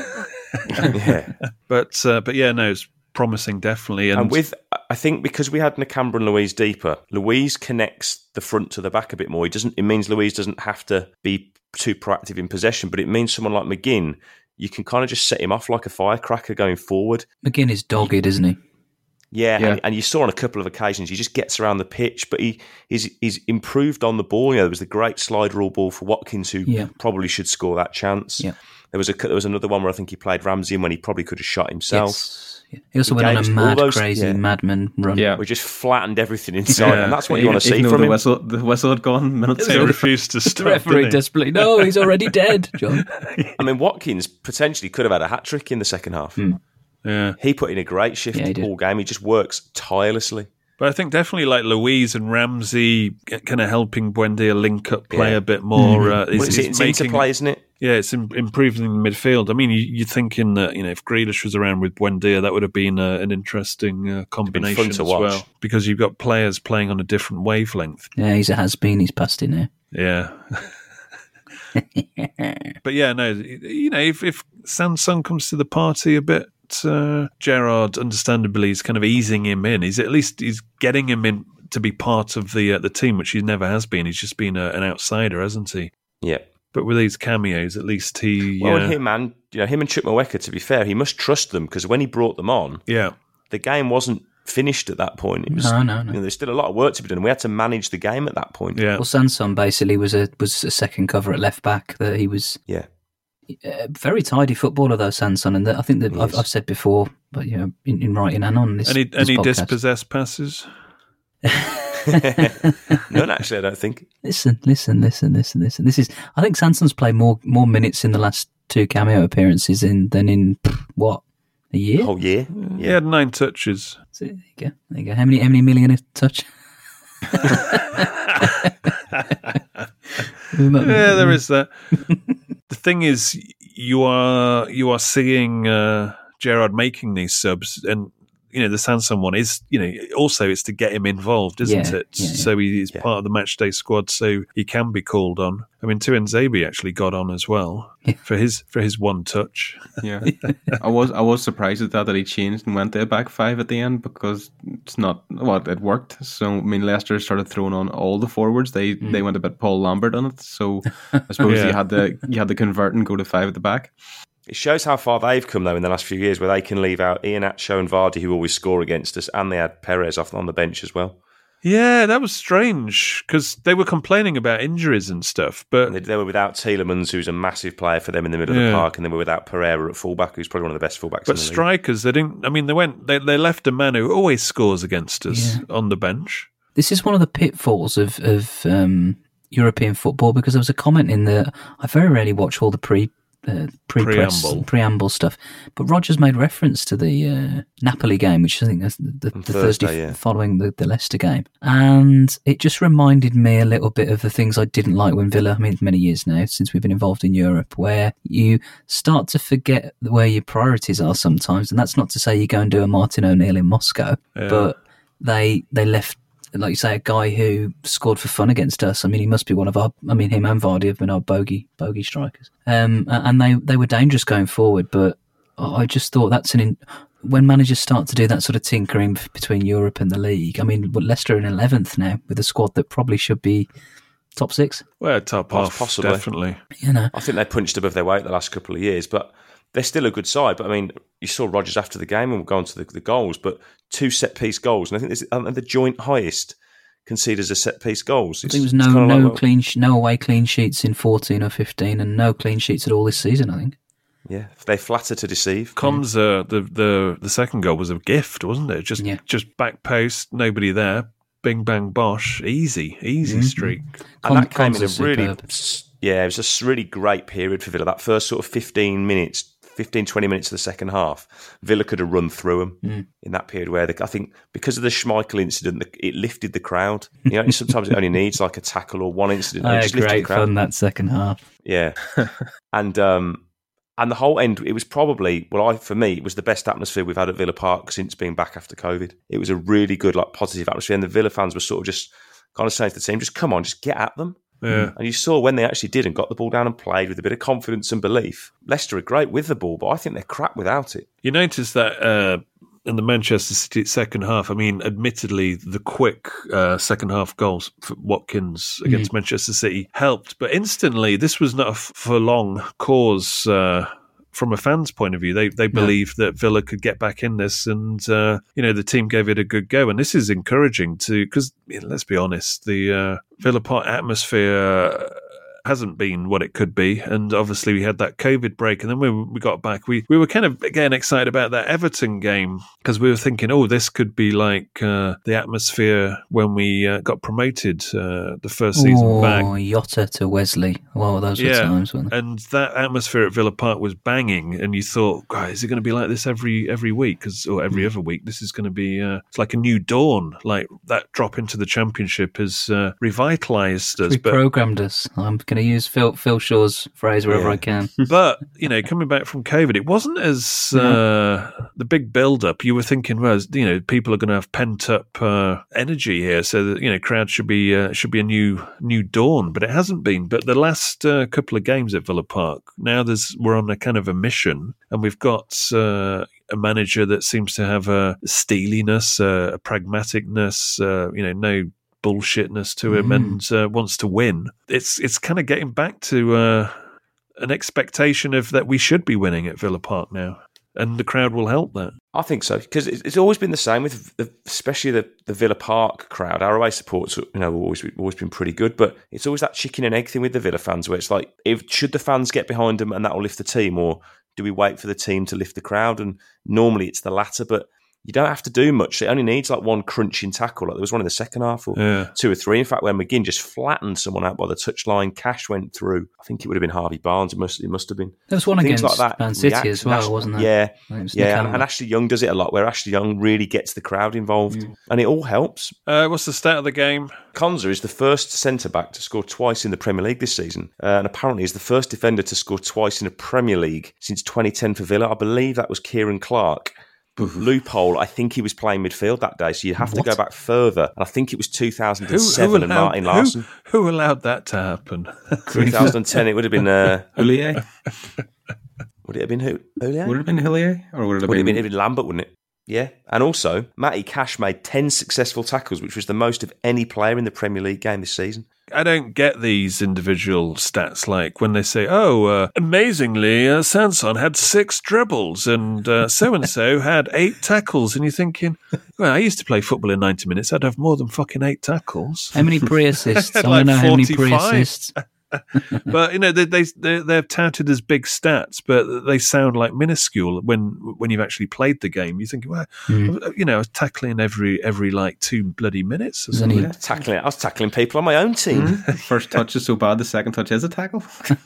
But it's promising, definitely. And I think because we had Nakamba and Luiz deeper, Luiz connects the front to the back a bit more. It means Luiz doesn't have to be too proactive in possession, but it means someone like McGinn, you can kind of just set him off like a firecracker going forward. McGinn is dogged, isn't he? Yeah. And you saw on a couple of occasions he just gets around the pitch, but he's improved on the ball. There was the great slide rule ball for Watkins, who probably should score that chance. Yeah. There was another one where I think he played Ramsey in when he probably could have shot himself. Yes. Yeah. He also went on a crazy madman run. Yeah, we just flattened everything inside, and that's what you want to see from him. The whistle had gone minutes ago. He refused to stop. The referee desperately, no, he's already dead, John. I mean, Watkins potentially could have had a hat-trick in the second half. Yeah, he put in a great shift all game. He just works tirelessly. But I think definitely like Luiz and Ramsey kind of helping Buendia link up play a bit more. It's interplay, isn't it? Yeah, it's improving the midfield. I mean, you're thinking that if Grealish was around with Buendia, that would have been an interesting combination as well, because you've got players playing on a different wavelength. Yeah, he's a has-been. He's past it now. Yeah. But if Sanson comes to the party a bit, Gerrard, understandably, is kind of easing him in. He's getting him in to be part of the team, which he never has been. He's just been an outsider, hasn't he? Yeah. But with these cameos, at least he... Well, him and Chukwuemeka, to be fair, he must trust them, because when he brought them on, the game wasn't finished at that point. It was, no. There's still a lot of work to be done, and we had to manage the game at that point. Yeah. Well, Sanson basically was a second cover at left back. That he was... Yeah. A very tidy footballer, though, Sanson, and I think that I've said before, but in writing and on this. Any podcast. dispossessed passes? None, actually, I don't think. Listen. This is. I think Sanson's played more minutes in the last 2 cameo appearances than in what, a year? A whole year. He had 9 touches. So, there you go. How many million a touch? Yeah, there is that. The thing is, you are seeing Gerrard making these subs, and the Sanson one is, also it's to get him involved, isn't it? Yeah. So he's part of the matchday squad, so he can be called on. I mean, Tuanzebe actually got on as well for his one touch. Yeah, I was surprised at that he changed and went to a back 5 at the end, because it's not it worked. So I mean, Leicester started throwing on all the forwards. They went a bit Paul Lambert on it. So I suppose you had to convert and go to 5 at the back. It shows how far they've come, though, in the last few years, where they can leave out Iheanacho and Vardy, who always score against us, and they had Perez off on the bench as well. Yeah, that was strange, because they were complaining about injuries and stuff. But they were without Tielemans, who's a massive player for them in the middle of the park, and they were without Pereira at fullback, who's probably one of the best fullbacks in the league. But strikers, they didn't. I mean, they left a man who always scores against us on the bench. This is one of the pitfalls of European football, because there was a comment in the. I very rarely watch all the preamble stuff, but Rodgers made reference to the Napoli game, which I think is the Thursday following the Leicester game, and it just reminded me a little bit of the things I didn't like when Villa. I mean, it's many years now since we've been involved in Europe, where you start to forget where your priorities are sometimes, and that's not to say you go and do a Martin O'Neill in Moscow, but they left like you say, a guy who scored for fun against us. I mean, he must be one of our. I mean, him and Vardy have been our bogey strikers. And they were dangerous going forward. But I just thought when managers start to do that sort of tinkering between Europe and the league. I mean, Leicester are in 11th now with a squad that probably should be top 6. Well, top half, possibly. Definitely. I think they punched above their weight the last couple of years, but they're still a good side. But I mean, you saw Rodgers after the game, and we'll go on to the goals, but 2 set-piece goals. And I think this is the joint highest conceders of set-piece goals. I think there was no away clean sheets in 14 or 15, and no clean sheets at all this season, I think. Yeah, they flatter to deceive. Konsa, the second goal was a gift, wasn't it? Just back post, nobody there. Bing, bang, bosh. Easy streak. And that came in a really... Yeah, it was a really great period for Villa. That first sort of 15, 20 minutes of the second half, Villa could have run through them in that period where I think because of the Schmeichel incident, it lifted the crowd. Sometimes it only needs like a tackle or one incident. Great fun that second half. Yeah. And the whole end, it was probably, for me, it was the best atmosphere we've had at Villa Park since being back after COVID. It was a really good, positive atmosphere. And the Villa fans were sort of just kind of saying to the team, just come on, just get at them. Yeah. And you saw when they actually did and got the ball down and played with a bit of confidence and belief. Leicester are great with the ball, but I think they're crap without it. You notice that in the Manchester City second half, I mean, admittedly, the quick second half goals for Watkins against Manchester City helped, but instantly, this was not a for long cause from a fan's point of view. They believed that Villa could get back in this, and the team gave it a good go. And this is encouraging because let's be honest, the Villa Park atmosphere hasn't been what it could be, and obviously we had that COVID break, and then we got back, we were kind of again excited about that Everton game because we were thinking, this could be like the atmosphere when we got promoted the first season back. Jota to Wesley. Wow, those were times, weren't they? And that atmosphere at Villa Park was banging, and you thought, God, is it going to be like this every week or every other week? This is going to be it's like a new dawn. Like that drop into the Championship has revitalised us. Reprogrammed us. I'm going to use Phil Shaw's phrase wherever I can. But, coming back from COVID, it wasn't as the big build-up. You were thinking, well, people are going to have pent-up energy here, so that, crowd should be a new dawn, but it hasn't been. But the last couple of games at Villa Park, now we're on a kind of a mission, and we've got a manager that seems to have a steeliness, a pragmaticness, no bullshitness to him, and wants to win. It's kind of getting back to an expectation of that we should be winning at Villa Park now, and the crowd will help that. I think so, because it's always been the same with especially the Villa Park crowd. Our away support's always been pretty good, but it's always that chicken and egg thing with the Villa fans, where it's like, should the fans get behind them and that will lift the team, or do we wait for the team to lift the crowd? And normally it's the latter, but you don't have to do much. It only needs like one crunching tackle. Like there was one in the second half, or 2 or 3. In fact, when McGinn just flattened someone out by the touchline, Cash went through. I think it would have been Harvey Barnes. It must have been. There was one Things against like that Man City as well, wasn't there? Yeah. And Ashley Young does it a lot, where Ashley Young really gets the crowd involved, and it all helps. What's the stat of the game? Konsa is the first centre-back to score twice in the Premier League this season, and apparently is the first defender to score twice in a Premier League since 2010 for Villa. I believe that was Kieran Clark. Loophole, I think he was playing midfield that day, so you'd have to go back further. And I think it was 2007 and Martin Larsson. Who allowed that to happen? 2010, it would have been... Houllier? Would it have been Houllier? Would it have been Houllier? Or would it have been Lambert, wouldn't it? Yeah. And also, Matty Cash made 10 successful tackles, which was the most of any player in the Premier League game this season. I don't get these individual stats, like when they say, amazingly, Sanson had 6 dribbles and so-and-so had 8 tackles. And you're thinking, well, I used to play football in 90 minutes. I'd have more than fucking 8 tackles. How many pre-assists? I want to know 45. How many pre-assists. But they're touted as big stats, but they sound like minuscule when you've actually played the game. You think, well, I was tackling every like 2 bloody minutes or something. I was tackling people on my own team. First touch is so bad, the second touch is a tackle.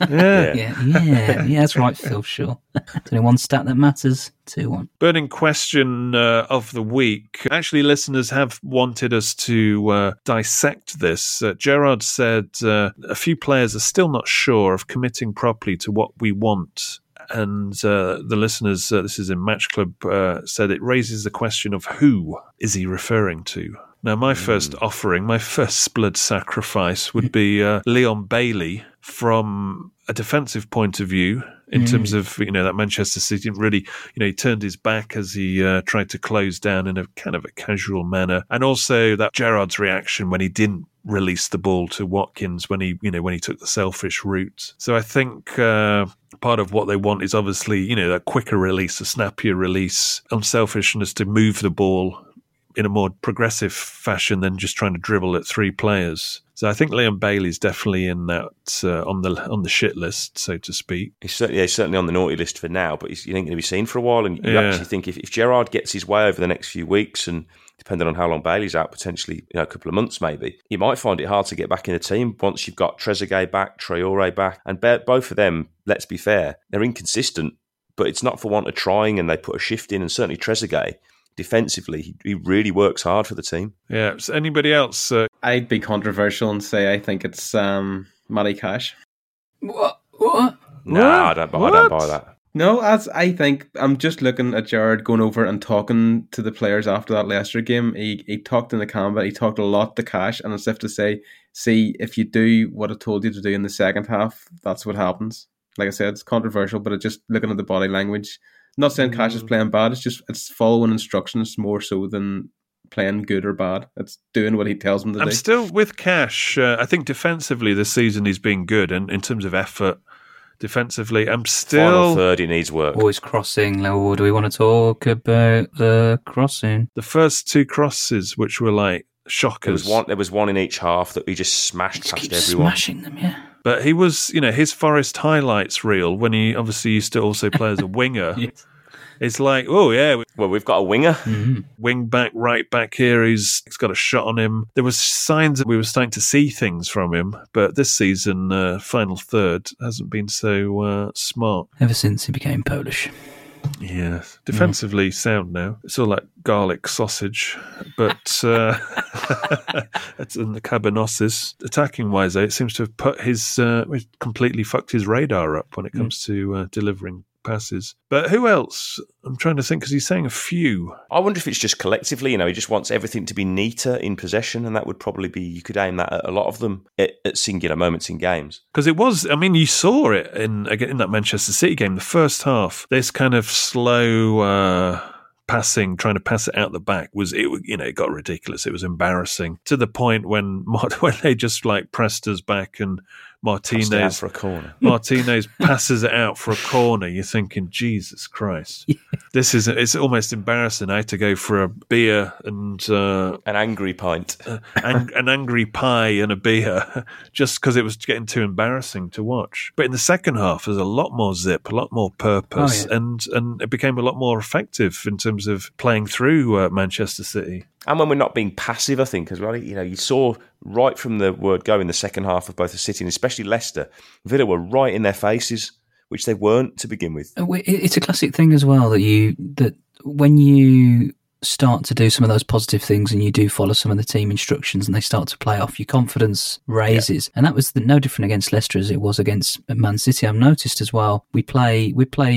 Yeah, that's right, Phil Shaw. There's only one stat that matters. 2-1. Burning question of the week. Actually, listeners have wanted us to dissect this. Gerard said a few players are still not sure of committing properly to what we want. And the listeners, this is in Match Club, said it raises the question of who is he referring to? Now, my first offering, my first blood sacrifice would be Leon Bailey from a defensive point of view. In terms of, that Manchester City really, he turned his back as he tried to close down in a kind of a casual manner. And also that Gerrard's reaction when he didn't release the ball to Watkins when he took the selfish route. So I think part of what they want is obviously, a quicker release, a snappier release, unselfishness to move the ball in a more progressive fashion than just trying to dribble at three players. So I think Leon Bailey's definitely in that on the shit list, so to speak. He's certainly on the naughty list for now, but he ain't going to be seen for a while. And you actually think if Gerrard gets his way over the next few weeks, and depending on how long Bailey's out, potentially a couple of months maybe, you might find it hard to get back in the team once you've got Trezeguet back, Traoré back, and both of them, let's be fair, they're inconsistent, but it's not for want of trying, and they put a shift in, and certainly Trezeguet, defensively, he really works hard for the team. Yeah. So anybody else? I'd be controversial and say I think it's Matty Cash. What? No, I don't buy that. No, as I think I'm just looking at Gerrard going over and talking to the players after that Leicester game. He talked in the camera. He talked a lot to Cash, and it's if to say, see, if you do what I told you to do in the second half, that's what happens. Like I said, it's controversial, but it's just looking at the body language. Not saying Cash is playing bad. It's following instructions more so than playing good or bad. It's doing what he tells him to do. I'm still with Cash. I think defensively this season he's been good, and in terms of effort defensively, I'm still... Final third, he needs work. Always crossing. Do we want to talk about the crossing? The first two crosses, which were like shockers. There was one in each half that he just smashed past everyone. Smashing them, yeah. But he was, his Forest highlights reel, when he obviously used to also play as a winger. Yes. It's like, oh, yeah. Well, we've got a winger. Mm-hmm. Wing back, right back here. He's got a shot on him. There was signs that we were starting to see things from him. But this season, final third, hasn't been so smart. Ever since he became Polish. Yes. Defensively sound now. It's all like garlic sausage. But it's in the cabanosses. Attacking-wise, though, it seems to have put completely fucked his radar up when it comes to delivering passes. But who else? I'm trying to think, because he's saying a few. I wonder if it's just collectively, he just wants everything to be neater in possession, and that would probably be, you could aim that at a lot of them at singular moments in games. Because it was, you saw it in that Manchester City game, the first half, this kind of slow passing, trying to pass it out the back it got ridiculous. It was embarrassing to the point when they just pressed us back and Martinez for a corner. Martinez passes it out for a corner. You're thinking, Jesus Christ, it's almost embarrassing. I had to go for a beer and an angry pint, an angry pie and a beer, just because it was getting too embarrassing to watch. But in the second half, there's a lot more zip, a lot more purpose, and it became a lot more effective in terms of playing through Manchester City. And when we're not being passive, I think, as well. You saw right from the word go in the second half of both the City and especially Leicester, Villa were right in their faces, which they weren't to begin with. It's a classic thing as well that when you start to do some of those positive things and you do follow some of the team instructions and they start to play off, your confidence raises. And that was no different against Leicester as it was against Man City. I've noticed as well, we play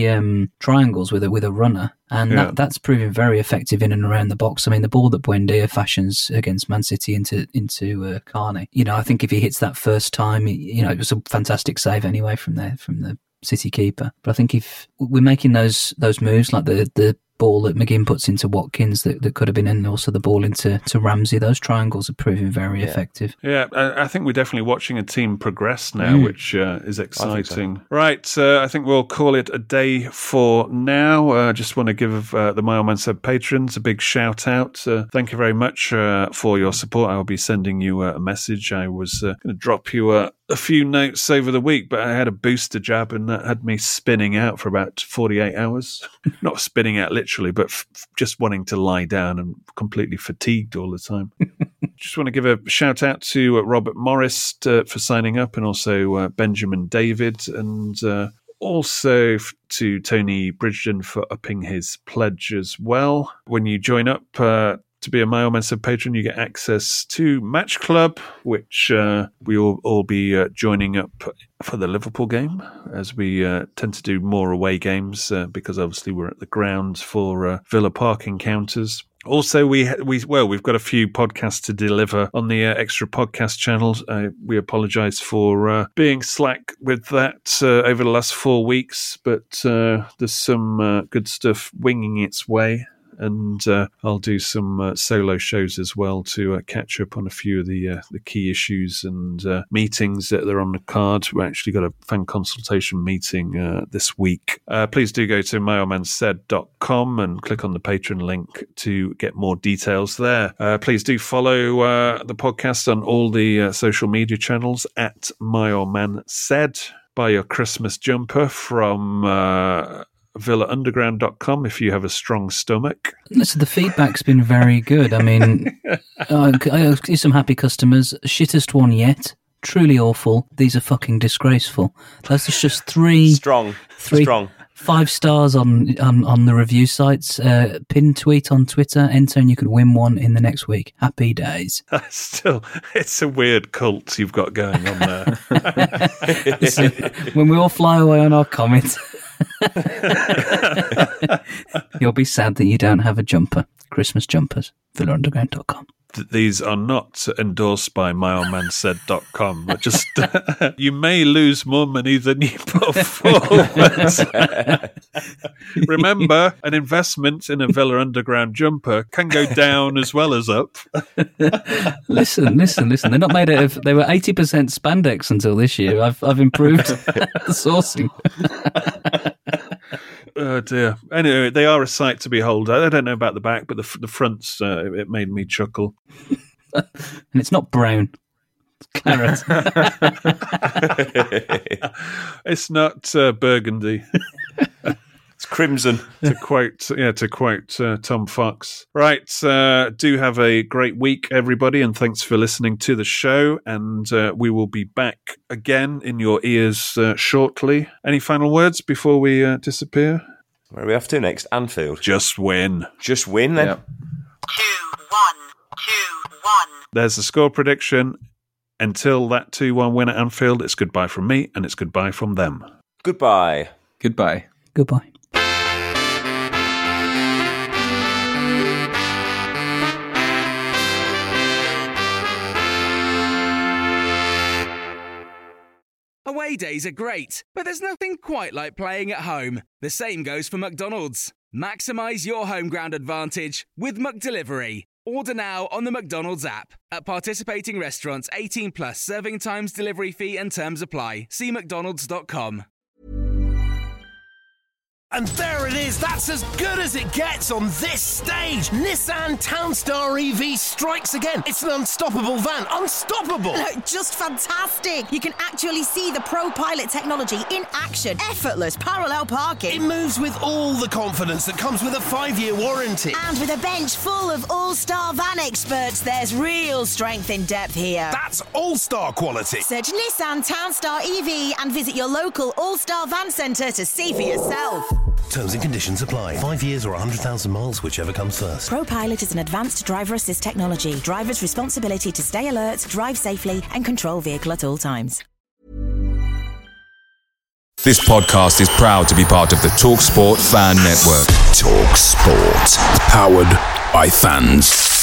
triangles with a runner, and that's proving very effective in and around the box. The ball that Buendia fashions against Man City into Carney, I think if he hits that first time, it was a fantastic save anyway from the City keeper. But I think if we're making those moves, like the ball that McGinn puts into Watkins that could have been, and also the ball into Ramsey, those triangles are proving very effective. Yeah, I think we're definitely watching a team progress now, which is exciting. So. Right, I think we'll call it a day for now. I just want to give the My Old Man Said patrons a big shout out. Thank you very much for your support. I'll be sending you a message. I was going to drop you a few notes over the week, but I had a booster jab and that had me spinning out for about 48 hours. Not spinning out literally, but just wanting to lie down and completely fatigued all the time. Just want to give a shout out to Robert Morris for signing up, and also Benjamin David, and also to Tony Bridgeton for upping his pledge as well. When you join up to be a My Old Man Said patron, you get access to Match Club, which we will all be joining up for the Liverpool game, as we tend to do more away games because obviously we're at the grounds for Villa Park encounters. Also, we've got a few podcasts to deliver on the extra podcast channels. We apologise for being slack with that over the last 4 weeks, but there's some good stuff winging its way. And I'll do some solo shows as well to catch up on a few of the key issues and meetings that are on the card. We actually got a fan consultation meeting this week. Please do go to myoldmansaid.com and click on the Patreon link to get more details there. Please do follow the podcast on all the social media channels at myoldmansaid. Buy your Christmas jumper from villaunderground.com if you have a strong stomach. So the feedback's been very good. I mean, I see some happy customers. Shittest one yet. Truly awful. These are fucking disgraceful. That's just three 5 stars on the review sites. Pin tweet on Twitter. Enter and you could win one in the next week. Happy days. Still, it's a weird cult you've got going on there. Listen, when we all fly away on our comet, you'll be sad that you don't have a jumper. Christmas jumpers. villaunderground.com. These are not endorsed by myoldmansaid.com, but just you may lose more money than you put forward. Remember, an investment in a Villa Underground jumper can go down as well as up. Listen. They're not made out of. They were 80% spandex until this year. I've improved the sourcing. Oh dear. Anyway, they are a sight to behold. I don't know about the back, but the fronts, it made me chuckle. And it's not brown. It's claret. It's not burgundy. It's crimson. to quote Tom Fox. Right. Do have a great week, everybody, and thanks for listening to the show. And we will be back again in your ears shortly. Any final words before we disappear? Where are we off to next? Anfield. Just win. Just win, then? Yep. 2-1. There's the score prediction. Until that 2-1 win at Anfield, it's goodbye from me, and it's goodbye from them. Goodbye. Goodbye. Goodbye. Away days are great, but there's nothing quite like playing at home. The same goes for McDonald's. Maximise your home ground advantage with McDelivery. Order now on the McDonald's app. At participating restaurants, 18 plus, serving times, delivery fee and terms apply. See mcdonalds.com. And there it is, that's as good as it gets on this stage. Nissan Townstar EV strikes again. It's an unstoppable van, unstoppable. Look, just fantastic. You can actually see the ProPilot technology in action. Effortless parallel parking. It moves with all the confidence that comes with a 5-year warranty. And with a bench full of all-star van experts, there's real strength in depth here. That's all-star quality. Search Nissan Townstar EV and visit your local all-star van centre to see for yourself. Terms and conditions apply. 5 years or 100,000 miles, whichever comes first. ProPilot is an advanced driver assist technology. Driver's responsibility to stay alert, drive safely, and control vehicle at all times. This podcast is proud to be part of the TalkSport Fan Network. TalkSport. Powered by fans.